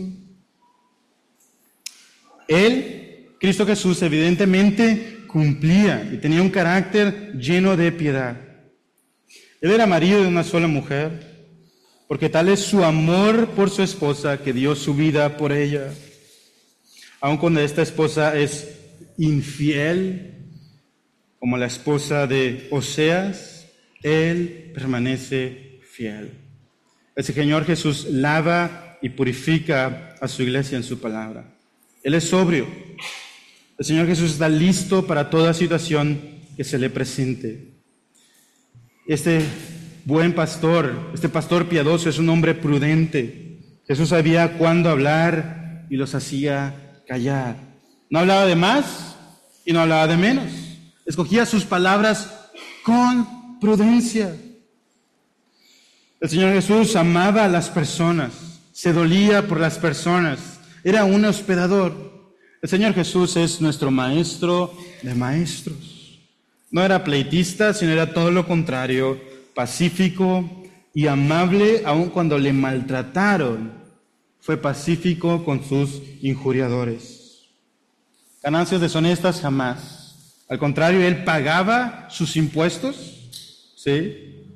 Él, Cristo Jesús, evidentemente cumplía y tenía un carácter lleno de piedad. Él era marido de una sola mujer, porque tal es su amor por su esposa que dio su vida por ella. Aun cuando esta esposa es infiel, como la esposa de Oseas, él permanece fiel. El Señor Jesús lava y purifica a su iglesia en su palabra. Él es sobrio. El Señor Jesús está listo para toda situación que se le presente. Este buen pastor, este pastor piadoso es un hombre prudente. Jesús sabía cuándo hablar y los hacía callar. No hablaba de más y no hablaba de menos. Escogía sus palabras con prudencia. El Señor Jesús amaba a las personas, se dolía por las personas, era un hospedador. El Señor Jesús es nuestro maestro de maestros. No era pleitista, sino era todo lo contrario, pacífico y amable, aun cuando le maltrataron. Fue pacífico con sus injuriadores. Ganancias deshonestas jamás. Al contrario, él pagaba sus impuestos, ¿sí?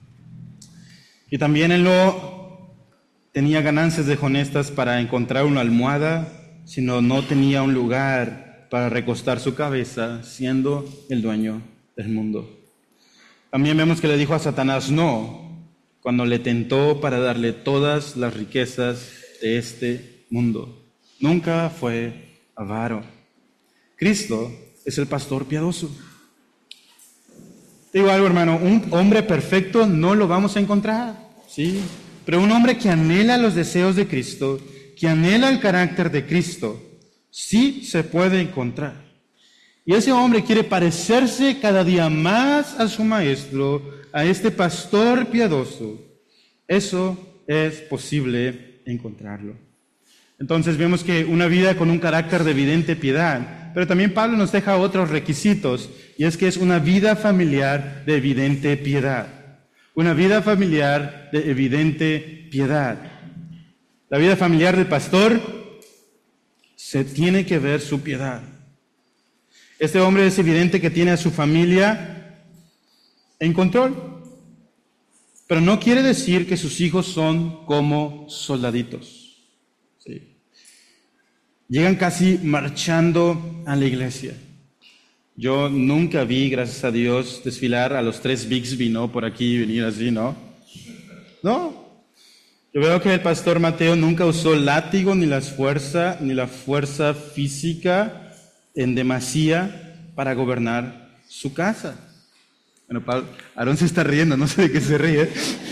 Y también él no tenía ganancias deshonestas para encontrar una almohada, sino no tenía un lugar para recostar su cabeza, siendo el dueño del mundo. También vemos que le dijo a Satanás no, cuando le tentó para darle todas las riquezas de este mundo. Nunca fue avaro. Cristo es el pastor piadoso. Te digo algo, hermano, un hombre perfecto no lo vamos a encontrar, ¿sí? Pero un hombre que anhela los deseos de Cristo, que anhela el carácter de Cristo, sí se puede encontrar. Y ese hombre quiere parecerse cada día más a su maestro, a este pastor piadoso. Eso es posible encontrarlo. Entonces vemos que una vida con un carácter de evidente piedad, pero también Pablo nos deja otros requisitos, y es que es una vida familiar de evidente piedad. Una vida familiar de evidente piedad. La vida familiar del pastor se tiene que ver su piedad. Este hombre es evidente que tiene a su familia en control, pero no quiere decir que sus hijos son como soldaditos. ¿Sí? Llegan casi marchando a la iglesia. Yo nunca vi, gracias a Dios, desfilar a los tres Bixby, ¿no? Por aquí y venir así, ¿no? No. Yo veo que el pastor Mateo nunca usó látigo, ni la fuerza, ni la fuerza física en demasía para gobernar su casa. Bueno, Pablo, Aarón se está riendo, no sé de qué se ríe.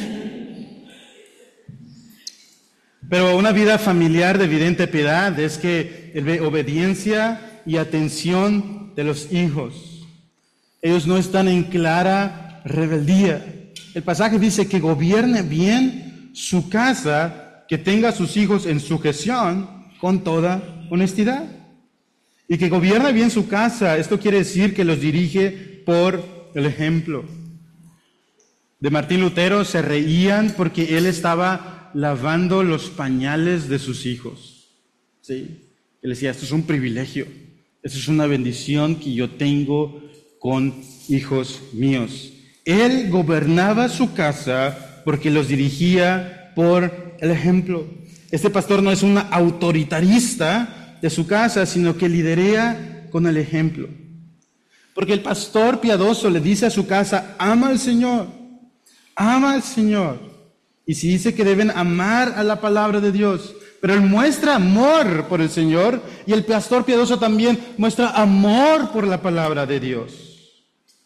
Pero una vida familiar de evidente piedad es que el obediencia y atención de los hijos. Ellos no están en clara rebeldía. El pasaje dice que gobierne bien su casa, que tenga a sus hijos en sujeción con toda honestidad. Y que gobierne bien su casa, esto quiere decir que los dirige por el ejemplo. De Martín Lutero se reían porque él estaba lavando los pañales de sus hijos. ¿Sí? Él decía, esto es un privilegio, esto es una bendición que yo tengo con hijos míos. Él gobernaba su casa porque los dirigía por el ejemplo. Este pastor no es un autoritarista de su casa, sino que liderea con el ejemplo. Porque el pastor piadoso le dice a su casa, ama al Señor, ama al Señor. Y si dice que deben amar a la palabra de Dios, pero él muestra amor por el Señor, y el pastor piadoso también muestra amor por la palabra de Dios.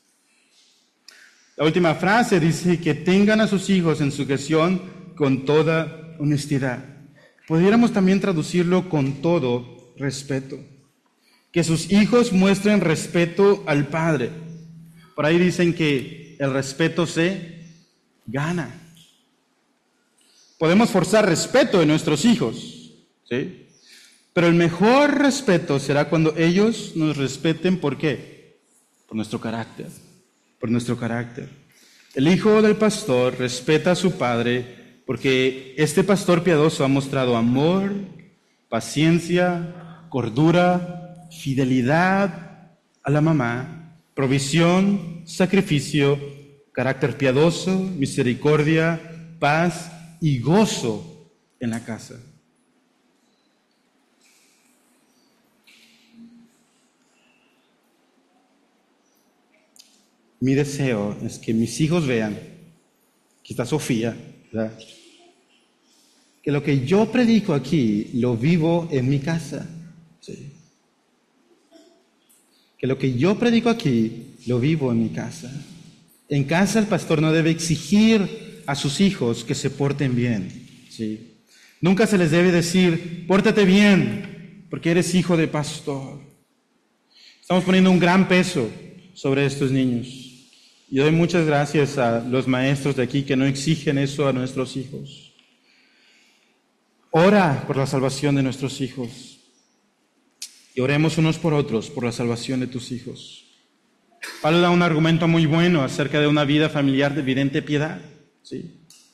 La última frase dice que tengan a sus hijos en sujeción con toda honestidad. Pudiéramos también traducirlo con todo respeto. Que sus hijos muestren respeto al padre. Por ahí dicen que el respeto se gana. Podemos forzar respeto en nuestros hijos, ¿sí? Pero el mejor respeto será cuando ellos nos respeten. ¿Por qué? Por nuestro carácter. Por nuestro carácter. El hijo del pastor respeta a su padre porque este pastor piadoso ha mostrado amor, paciencia, cordura, fidelidad a la mamá, provisión, sacrificio, carácter piadoso, misericordia, paz y gozo en la casa. Mi deseo es que mis hijos vean, aquí está Sofía, ¿verdad?, que lo que yo predico aquí lo vivo en mi casa. ¿Sí? Que lo que yo predico aquí lo vivo en mi casa. En casa el pastor no debe exigir a sus hijos que se porten bien. ¿Sí? Nunca se les debe decir, pórtate bien, porque eres hijo de pastor. Estamos poniendo un gran peso sobre estos niños. Y doy muchas gracias a los maestros de aquí que no exigen eso a nuestros hijos. Ora por la salvación de nuestros hijos. Y oremos unos por otros por la salvación de tus hijos. Pablo da un argumento muy bueno acerca de una vida familiar de evidente piedad. ¿Sí?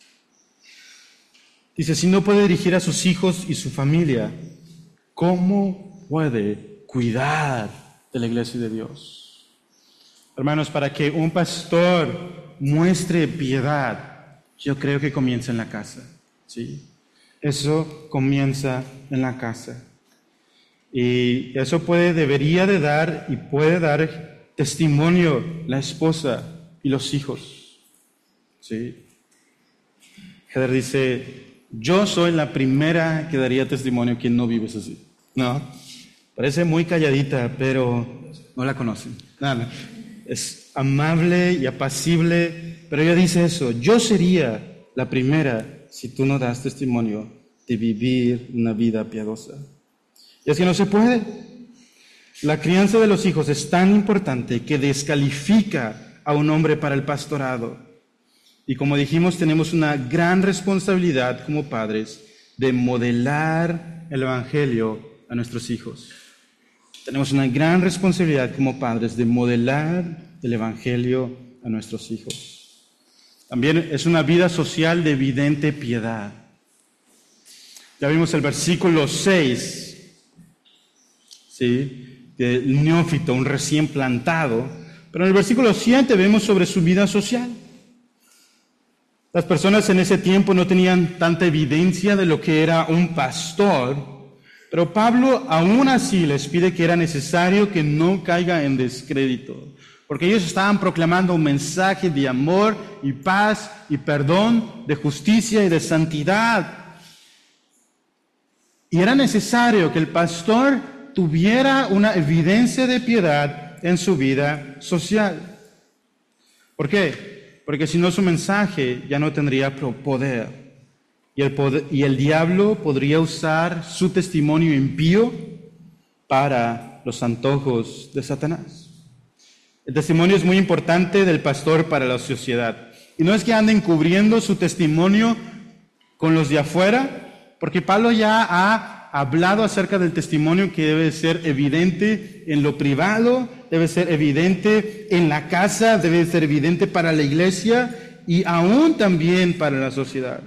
Dice, si no puede dirigir a sus hijos y su familia, ¿cómo puede cuidar de la iglesia de Dios? Hermanos, para que un pastor muestre piedad, yo creo que comienza en la casa. ¿Sí? Eso comienza en la casa. Y eso puede, debería de dar y puede dar testimonio la esposa y los hijos. ¿Sí? Heather dice, yo soy la primera que daría testimonio quien no vives así. No. Parece muy calladita, pero no la conocen. Nada. Es amable y apacible, pero ella dice eso: yo sería la primera si tú no das testimonio de vivir una vida piadosa. Y es que no se puede. La crianza de los hijos es tan importante que descalifica a un hombre para el pastorado. Y como dijimos, tenemos una gran responsabilidad como padres de modelar el Evangelio a nuestros hijos. Tenemos una gran responsabilidad como padres de modelar el Evangelio a nuestros hijos. También es una vida social de evidente piedad. Ya vimos el versículo seis, ¿sí? Del neófito, un recién plantado. Pero en el versículo siete vemos sobre su vida social. Las personas en ese tiempo no tenían tanta evidencia de lo que era un pastor, pero Pablo aún así les pide que era necesario que no caiga en descrédito, porque ellos estaban proclamando un mensaje de amor y paz y perdón, de justicia y de santidad. Y era necesario que el pastor tuviera una evidencia de piedad en su vida social. ¿Por qué? Porque si no, su mensaje ya no tendría poder. Y el, poder, y el diablo podría usar su testimonio impío para los antojos de Satanás. El testimonio es muy importante del pastor para la sociedad. Y no es que anden cubriendo su testimonio con los de afuera, porque Pablo ya ha hablado acerca del testimonio que debe ser evidente en lo privado, debe ser evidente en la casa, debe ser evidente para la iglesia y aún también para la sociedad.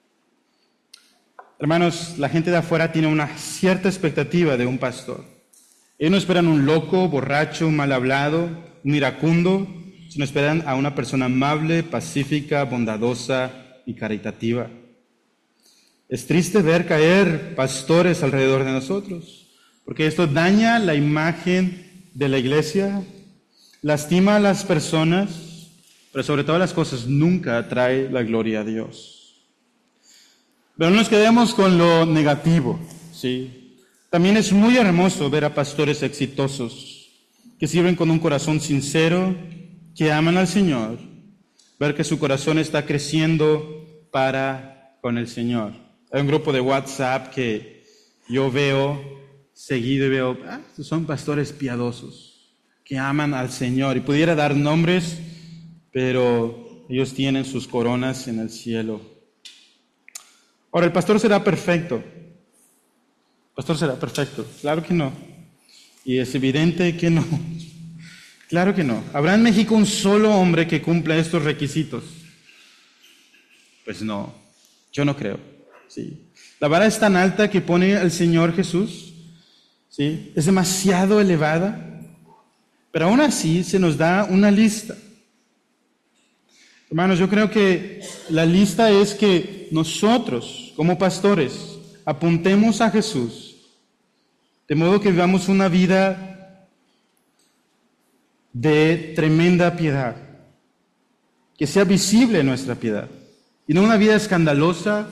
Hermanos, la gente de afuera tiene una cierta expectativa de un pastor. Ellos no esperan un loco, borracho, mal hablado, un iracundo, sino esperan a una persona amable, pacífica, bondadosa y caritativa. Es triste ver caer pastores alrededor de nosotros, porque esto daña la imagen de la iglesia, lastima a las personas, pero sobre todas las cosas nunca trae la gloria a Dios. Pero no nos quedemos con lo negativo, ¿sí? También es muy hermoso ver a pastores exitosos que sirven con un corazón sincero, que aman al Señor, ver que su corazón está creciendo para con el Señor. Hay un grupo de WhatsApp que yo veo seguido y veo, ah, son pastores piadosos, que aman al Señor. Y pudiera dar nombres, pero ellos tienen sus coronas en el cielo. Ahora, ¿el pastor será perfecto? ¿El pastor será perfecto? Claro que no. Y es evidente que no. Claro que no. ¿Habrá en México un solo hombre que cumpla estos requisitos? Pues no, yo no creo. ¿Sí? La vara es tan alta que pone el Señor Jesús, ¿sí? Es demasiado elevada, pero aún así se nos da una lista. Hermanos, yo creo que la lista es que nosotros, como pastores, apuntemos a Jesús, de modo que vivamos una vida de tremenda piedad, que sea visible nuestra piedad, y no una vida escandalosa.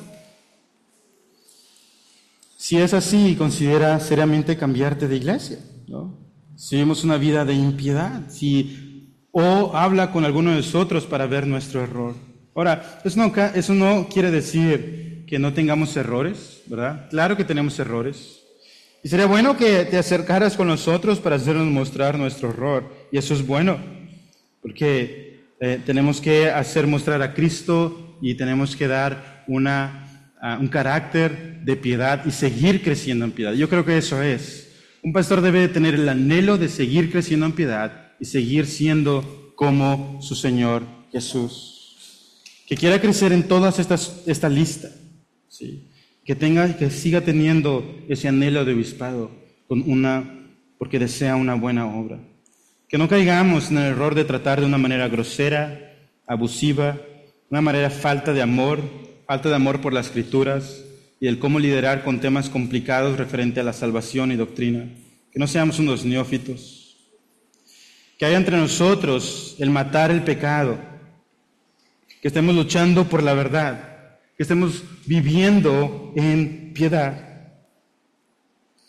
Si es así, considera seriamente cambiarte de iglesia, ¿no? Si vivimos una vida de impiedad, si o habla con alguno de nosotros para ver nuestro error. Ahora, eso no, eso no quiere decir que no tengamos errores, ¿verdad? Claro que tenemos errores. Y sería bueno que te acercaras con nosotros para hacernos mostrar nuestro error. Y eso es bueno, porque eh, tenemos que hacer mostrar a Cristo y tenemos que dar una, uh, un carácter de piedad y seguir creciendo en piedad. Yo creo que eso es. Un pastor debe tener el anhelo de seguir creciendo en piedad y seguir siendo como su Señor Jesús. Que quiera crecer en todas estas, esta lista, ¿sí? Que tenga, que siga teniendo ese anhelo de obispado con una, porque desea una buena obra. Que no caigamos en el error de tratar de una manera grosera, abusiva, una manera falta de amor, falta de amor por las Escrituras y el cómo liderar con temas complicados referente a la salvación y doctrina. Que no seamos unos neófitos. Que haya entre nosotros el matar el pecado, que estemos luchando por la verdad, que estemos viviendo en piedad.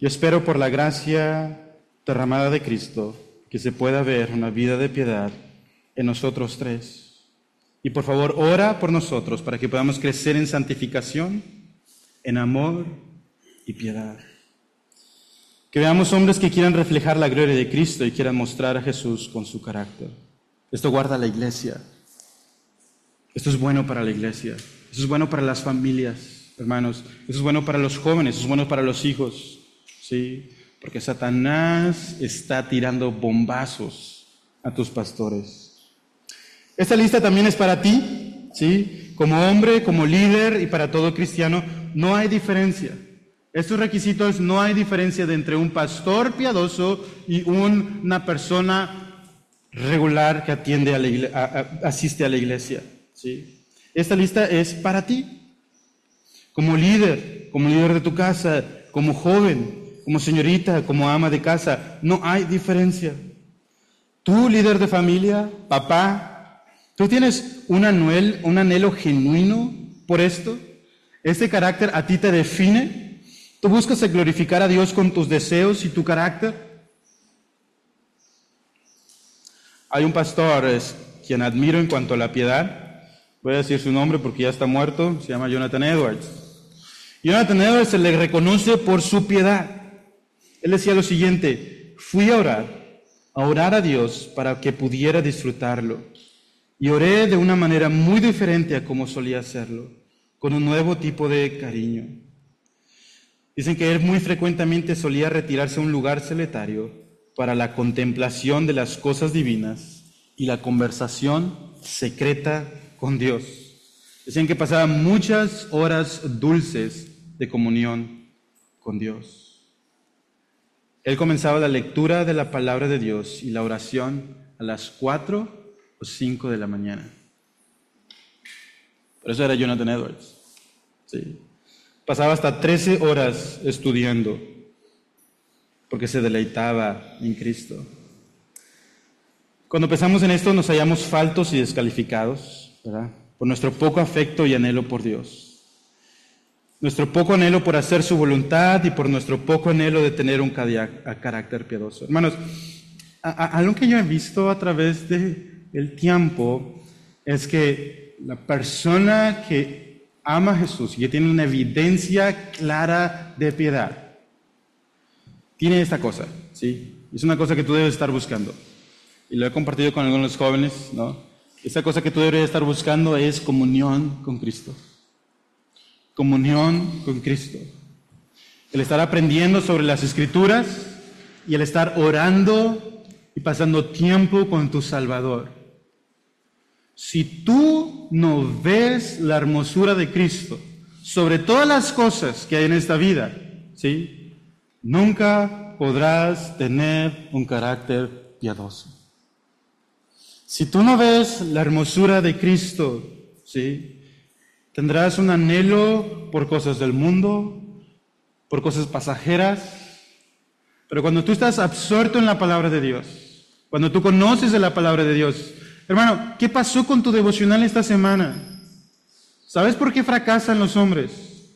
Yo espero por la gracia derramada de Cristo que se pueda ver una vida de piedad en nosotros tres. Y por favor, ora por nosotros para que podamos crecer en santificación, en amor y piedad. Que veamos hombres que quieran reflejar la gloria de Cristo y quieran mostrar a Jesús con su carácter. Esto guarda la iglesia. Esto es bueno para la iglesia. Esto es bueno para las familias, hermanos. Esto es bueno para los jóvenes. Esto es bueno para los hijos. ¿Sí? Porque Satanás está tirando bombazos a tus pastores. Esta lista también es para ti, ¿sí? Como hombre, como líder y para todo cristiano, no hay diferencia. Estos requisitos, no hay diferencia de entre un pastor piadoso y un, una persona regular que atiende a la iglesia, a, a, asiste a la iglesia, ¿sí? Esta lista es para ti. Como líder, como líder de tu casa, como joven, como señorita, como ama de casa, no hay diferencia. Tú, líder de familia, papá, ¿tú tienes un anhelo, un anhelo genuino por esto? ¿Este carácter a ti te define? ¿Tú buscas glorificar a Dios con tus deseos y tu carácter? Hay un pastor es, quien admiro en cuanto a la piedad. Voy a decir su nombre porque ya está muerto. Se llama Jonathan Edwards. Jonathan Edwards se le reconoce por su piedad. Él decía lo siguiente: fui a orar, a orar a Dios para que pudiera disfrutarlo. Y oré de una manera muy diferente a como solía hacerlo, con un nuevo tipo de cariño. Dicen que él muy frecuentemente solía retirarse a un lugar solitario para la contemplación de las cosas divinas y la conversación secreta con Dios. Dicen que pasaba muchas horas dulces de comunión con Dios. Él comenzaba la lectura de la palabra de Dios y la oración a las cuatro o cinco de la mañana. Por eso era Jonathan Edwards. Sí. Pasaba hasta trece horas estudiando porque se deleitaba en Cristo. Cuando pensamos en esto nos hallamos faltos y descalificados, ¿verdad? Por nuestro poco afecto y anhelo por Dios. Nuestro poco anhelo por hacer su voluntad y por nuestro poco anhelo de tener un carácter piadoso. Hermanos, a, a, algo que yo he visto a través del tiempo es que la persona que ama a Jesús y que tiene una evidencia clara de piedad, tiene esta cosa, ¿sí? Es una cosa que tú debes estar buscando. Y lo he compartido con algunos jóvenes, ¿no? Esa cosa que tú deberías estar buscando es comunión con Cristo. Comunión con Cristo. El estar aprendiendo sobre las Escrituras y el estar orando y pasando tiempo con tu Salvador. Si tú no ves la hermosura de Cristo sobre todas las cosas que hay en esta vida, ¿sí? Nunca podrás tener un carácter piadoso. Si tú no ves la hermosura de Cristo, ¿sí? Tendrás un anhelo por cosas del mundo, por cosas pasajeras, pero cuando tú estás absorto en la palabra de Dios, cuando tú conoces de la palabra de Dios, hermano, ¿qué pasó con tu devocional esta semana? ¿Sabes por qué fracasan los hombres?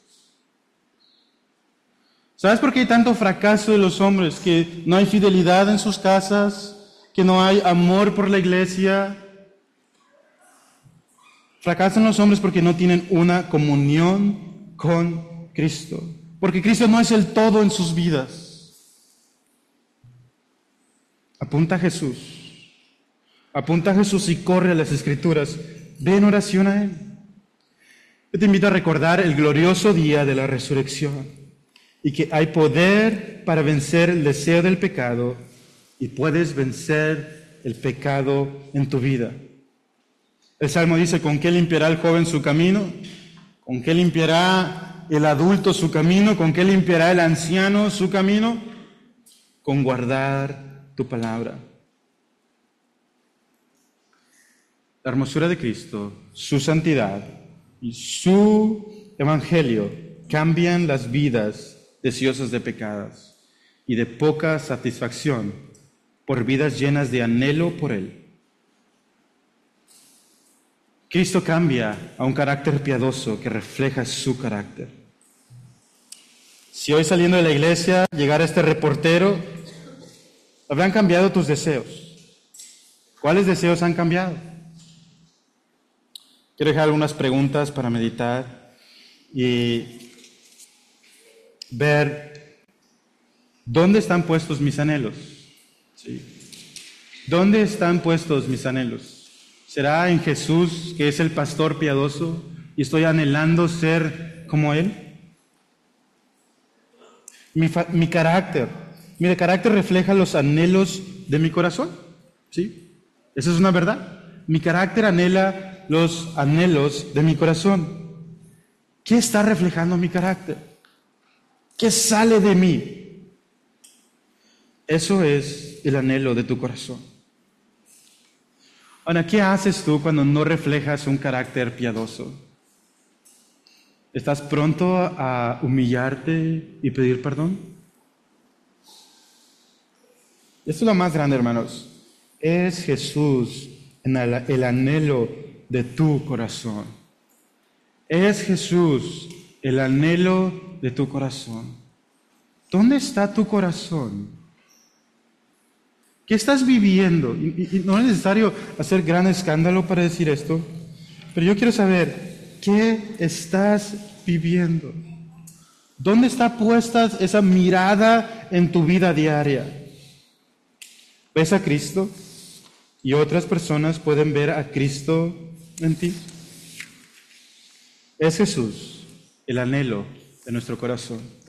¿Sabes por qué hay tanto fracaso de los hombres? Que no hay fidelidad en sus casas, que no hay amor por la iglesia. Fracasan los hombres porque no tienen una comunión con Cristo. Porque Cristo no es el todo en sus vidas. Apunta a Jesús. Apunta a Jesús y corre a las Escrituras. Ve en oración a Él. Yo te invito a recordar el glorioso día de la resurrección y que hay poder para vencer el deseo del pecado y puedes vencer el pecado en tu vida. El Salmo dice: ¿con qué limpiará el joven su camino? ¿Con qué limpiará el adulto su camino? ¿Con qué limpiará el anciano su camino? Con guardar tu palabra. La hermosura de Cristo, su santidad y su evangelio cambian las vidas deseosas de pecados y de poca satisfacción por vidas llenas de anhelo por Él. Cristo cambia a un carácter piadoso que refleja su carácter. Si hoy saliendo de la iglesia llegara este reportero, habrán cambiado tus deseos. ¿Cuáles deseos han cambiado? Quiero dejar algunas preguntas para meditar y ver dónde están puestos mis anhelos. ¿Sí? ¿Dónde están puestos mis anhelos? ¿Será en Jesús, que es el pastor piadoso, y estoy anhelando ser como Él? Mi, fa- mi carácter, mi carácter refleja los anhelos de mi corazón. ¿Sí? Esa es una verdad. Mi carácter anhela los anhelos de mi corazón. ¿Qué está reflejando mi carácter? ¿Qué sale de mí? Eso es el anhelo de tu corazón. Ahora, ¿qué haces tú cuando no reflejas un carácter piadoso? ¿Estás pronto a humillarte y pedir perdón? Esto es lo más grande, hermanos. Es Jesús en el, el anhelo de tu corazón. Es Jesús el anhelo de tu corazón. ¿Dónde está tu corazón? ¿Qué estás viviendo? Y, y no es necesario hacer gran escándalo para decir esto, pero yo quiero saber, ¿qué estás viviendo? ¿Dónde está puesta esa mirada en tu vida diaria? ¿Ves a Cristo? ¿Y otras personas pueden ver a Cristo en ti? Es Jesús el anhelo de nuestro corazón.